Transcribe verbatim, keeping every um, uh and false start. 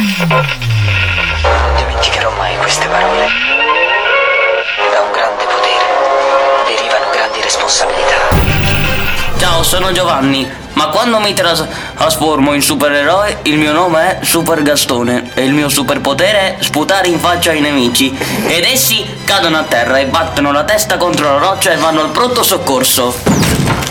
Non dimenticherò mai queste parole. Da un grande potere derivano grandi responsabilità. Ciao, sono Giovanni, ma quando mi trasformo in supereroe il mio nome è Super Gastone e il mio superpotere è sputare in faccia ai nemici ed essi cadono a terra e battono la testa contro la roccia e vanno al pronto soccorso.